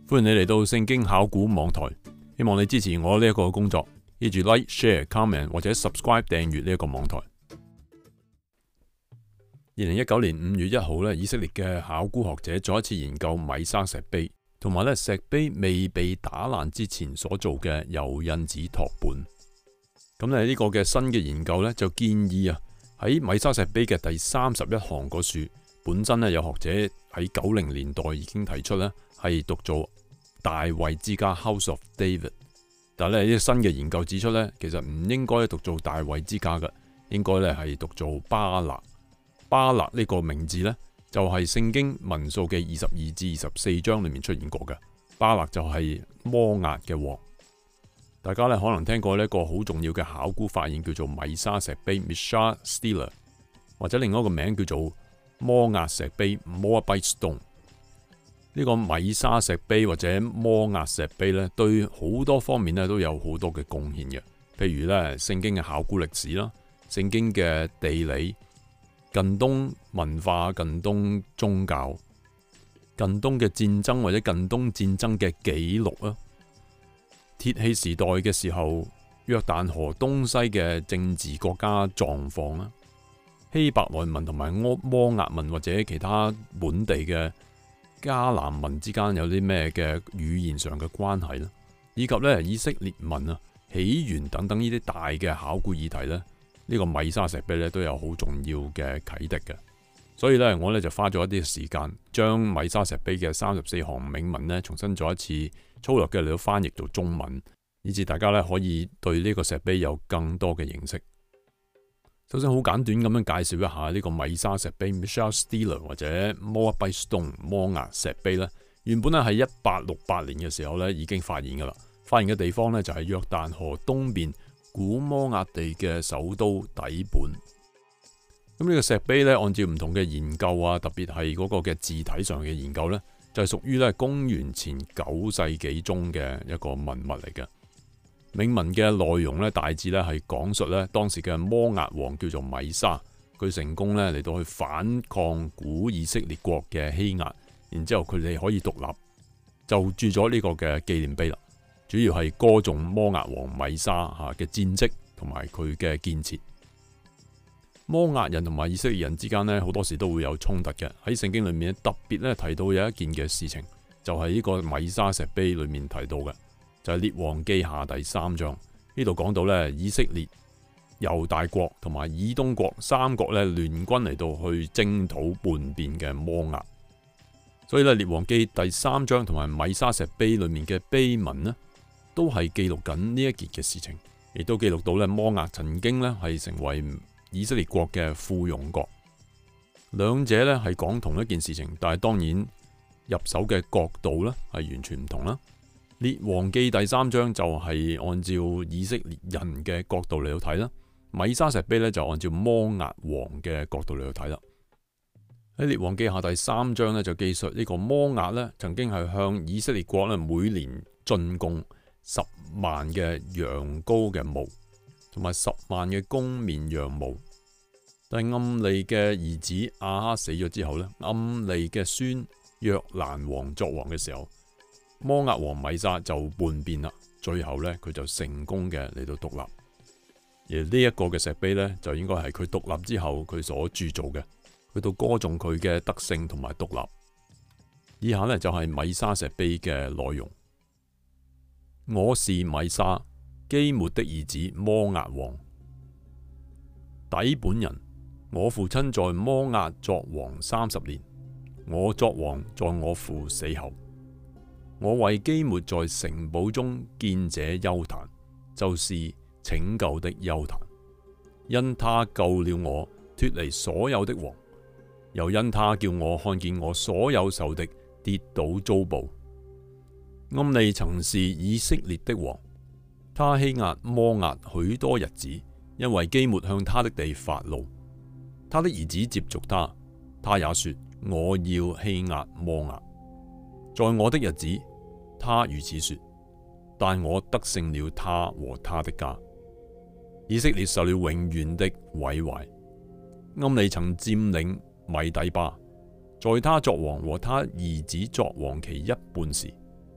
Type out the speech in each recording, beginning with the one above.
歡迎你嚟到聖經考古網台，希望你支持我呢一個工作，記住 Like、Share、Comment 或者 Subscribe 訂閱呢一個網台。2019年5月1號咧，以色列嘅考古學者再一次研究米沙石碑，同埋咧石碑未被打爛之前所做嘅油印紙拓本。咁咧呢個嘅新嘅研究咧就建議喺米沙石碑嘅第31行嗰處，本身咧有學者喺90年代已經提出咧係讀做大衛之家 House of David， 但係呢啲新嘅研究指出咧，其實唔應該讀做大衛之家嘅，應該咧係讀做巴勒。巴勒呢個名字呢，就係聖經民數記22至24章裏面出現過嘅。巴勒就係摩押嘅王。大家咧可能聽過呢一個好重要嘅考古發現，叫做米沙石碑 Mishar Stela， 或者另外一個名叫做摩押石碑 Moabite Stone。呢個米沙石碑或者摩押石碑咧，對好多方面咧都有好多嘅貢獻嘅。譬如咧，聖經嘅考古歷史啦，聖經嘅地理、近東文化、近東宗教、近東嘅戰爭或者近東戰爭嘅記錄啦，鐵器時代嘅時候，約旦河東西嘅政治國家狀況啦，希伯來文同埋摩押文或者其他本地嘅迦南文之間有啲咩嘅語言上嘅關係啦，以及咧以色列文起源等等呢啲大嘅考古議題咧，呢個米沙石碑咧都有好重要嘅啟迪嘅。所以咧我咧就花咗一啲時間，將米沙石碑嘅34行銘文咧重新做一次粗略嘅嚟到翻譯做中文，以至大家咧可以對呢個石碑有更多嘅認識。首先好簡短咁樣介紹一下呢個米沙石碑 Mishar Stela 或者 Moabite Stone 摩押石碑咧，原本咧係1868年嘅時候咧已經發現噶啦，發現嘅地方咧就係約旦河東邊古摩押地嘅首都底本。咁呢個石碑咧，按照唔同嘅研究特別係嗰個嘅字體上嘅研究咧，就係屬於咧公元前9世紀中嘅一個文物嚟嘅。銘文嘅內容咧，大致咧係講述咧當時嘅摩押王叫做米沙，佢成功咧嚟到去反抗古以色列國嘅欺壓，然之後佢哋可以獨立，就鑄咗呢個嘅紀念碑啦。主要係歌頌摩押王米沙嘅戰績同埋佢嘅建設。摩押人同埋以色列人之間咧，好多時都會有衝突嘅。喺聖經裏面特別咧提到有一件嘅事情，就係呢個米沙石碑裏面提到嘅，就係列王記下第3章呢度講到咧，以色列、猶大國同埋以東國三國咧聯軍嚟到去征討叛變嘅摩押。所以咧，列王記第3章同埋米沙石碑裏面嘅碑文呢，都係記錄緊呢一件嘅事情，亦都記錄到咧摩押曾經咧係成為以色列國嘅附庸國。兩者咧係講同一件事情，但係當然入手嘅角度咧係完全唔同啦。列王記第3章就係按照以色列人嘅角度嚟到睇啦，米沙石碑咧就按照摩押王嘅角度嚟到睇啦。喺列王記下第3章咧就記述呢個摩押咧曾經係向以色列國咧每年進貢10萬嘅羊羔嘅毛，同埋10萬嘅公綿羊毛。但係暗利嘅兒子亞哈死咗之後咧，暗利嘅孫約蘭王作王嘅時候，摩押王米沙就叛變啦。最後咧佢就成功嘅嚟到獨立。而呢一個嘅石碑咧就應該係佢獨立之後佢所鑄造嘅，去到歌頌佢嘅德性同埋獨立。以下咧就係米沙石碑嘅內容。我是米沙，基抹的兒子，摩押王底本人。我父親在摩押作王30年，我作王在我父死後。我為基抹在城堡中建這丘壇，就是拯救的丘壇，因他救了我脫離所有的王，又因他叫我看見我所有仇敵跌倒遭報。暗利曾是以色列的王，他欺壓摩押許多日子，因為基抹向他的地發怒。他的兒子接續他，他也說我要欺壓摩押。在我的日子，他如此說，但我得勝了他和他的家。以色列受了永遠的毀壞。暗利曾佔領米底巴，在他作王和他兒子作王期一半時，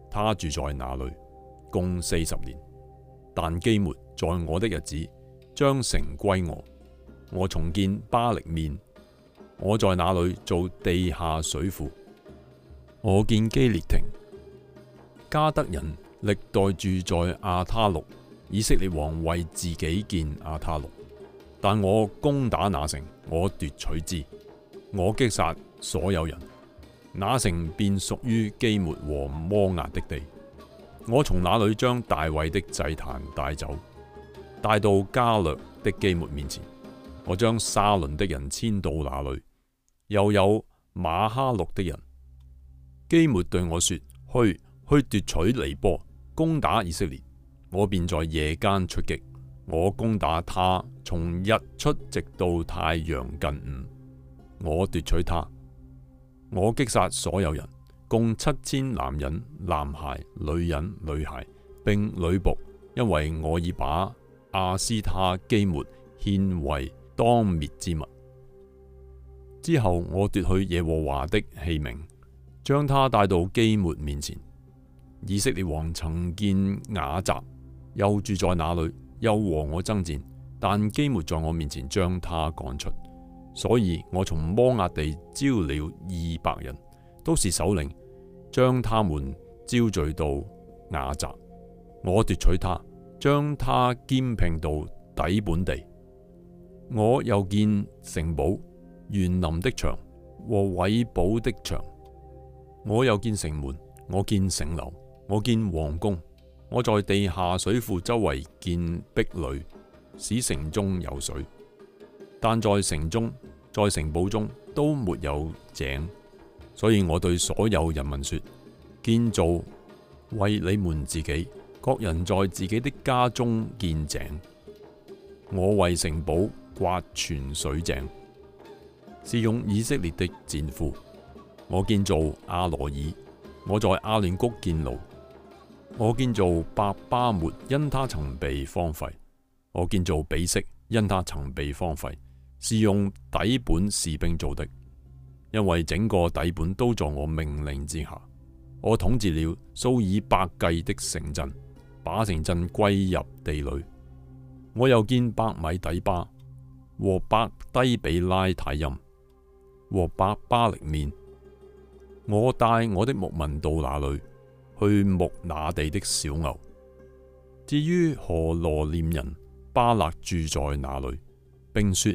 他住在那裏，共40年。但基抹在我的日子將城歸我，我重建巴力面，我在那裏做地下水庫，我建基列亭。加德人歷代住在亞他錄，以色列王為自己建亞他錄，但我攻打那城，我奪取之，我擊殺所有人，那城便屬於基抹和摩押的地。我從那裏將大衛的祭壇帶走，帶到加略的基抹面前。我將沙崙的人遷到那裏，又有馬哈錄的人。基抹對我說：去奪取尼波，攻打以色列。我便在夜間出擊，我攻打他，從日出直到太陽近午，我奪取他，我擊殺所有人。共7000男人、男孩、女人、女孩，並女僕，因為我已把亞斯他基抹獻為當滅之物。之後我奪去耶和華的器皿，將他帶到基抹面前。以色列王曾見雅雜，又住在那裏，又和我爭戰，但基抹在我面前將他趕出。所以我從摩押地招了200人，都是首領，將他們招聚到雅雜。我奪取他，將他兼併到底本地。我又建城堡、園林的牆和葦堡的牆。我又建城門，我建城樓，我建王宮。我在地下水庫周圍建壁壘，使城中有水。但在城中，在城堡中都沒有井。所以我對所有人民說：建造為你們自己，各人在自己的家中建井。我為城堡挖泉水井，是用以色列的戰俘。我建造阿羅爾，我在亞嫩谷建路。我建造伯巴末，因他曾被荒廢。我建造比色，因他曾被荒廢，是用底本士兵做的。因為整個底本都在我命令之下，我統治了數以百計的城鎮，把城鎮歸入地裏。我又建伯米底巴和伯低比拉太蔭和伯巴力面。我帶我的牧民到那裏去牧那地的小牛。至於何羅念人巴勒住在那裏，並說：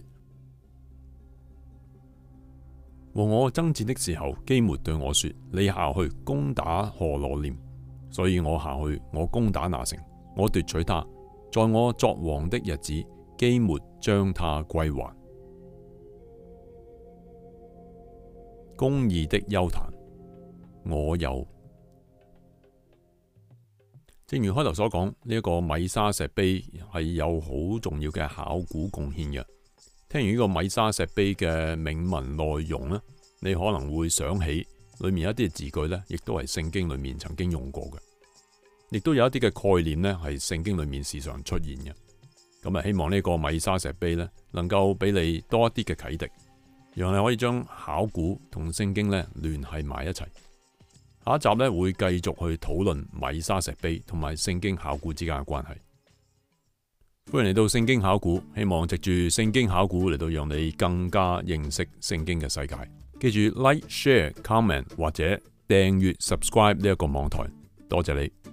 和我爭戰的時候，基抹對我說：你下去攻打何羅念。所以我下去，我攻打那城，我奪取他。在我作王的日子，基抹將他歸還。公義的邱壇，我有。正如開頭所講，呢一個米沙石碑係有好重要嘅考古貢獻嘅。聽完呢個米沙石碑嘅銘文內容呢，你可能會想起裏面有一啲字句呢，亦都係聖經裏面曾經用過嘅，亦都有一啲嘅概念呢係聖經裏面時常出現嘅。咁啊，希望呢個米沙石碑呢能夠俾你多一啲嘅啟迪，讓你可以將考古同聖經呢聯繫埋一齊。下一集呢會繼續去討論米沙石碑同埋聖經考古之間嘅關係。歡迎嚟到聖經考古，希望藉住聖經考古嚟到讓你更加認識聖經嘅世界。記住 Like、Share、Comment 或者訂閱 Subscribe 呢一個網台，多謝你。